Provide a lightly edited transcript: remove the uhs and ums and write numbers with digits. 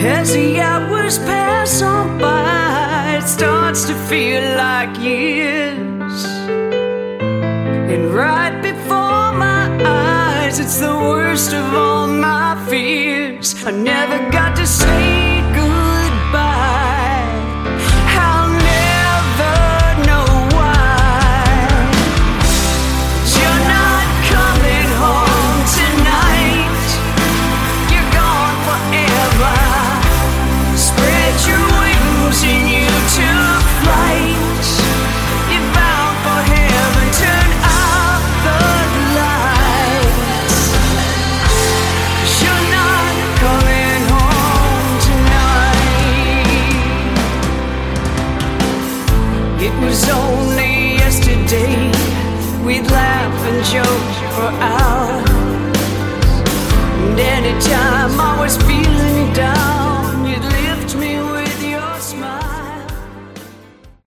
As the hours pass on by, it starts to feel like years. And right before my eyes, it's the worst of all my fears. I never got to say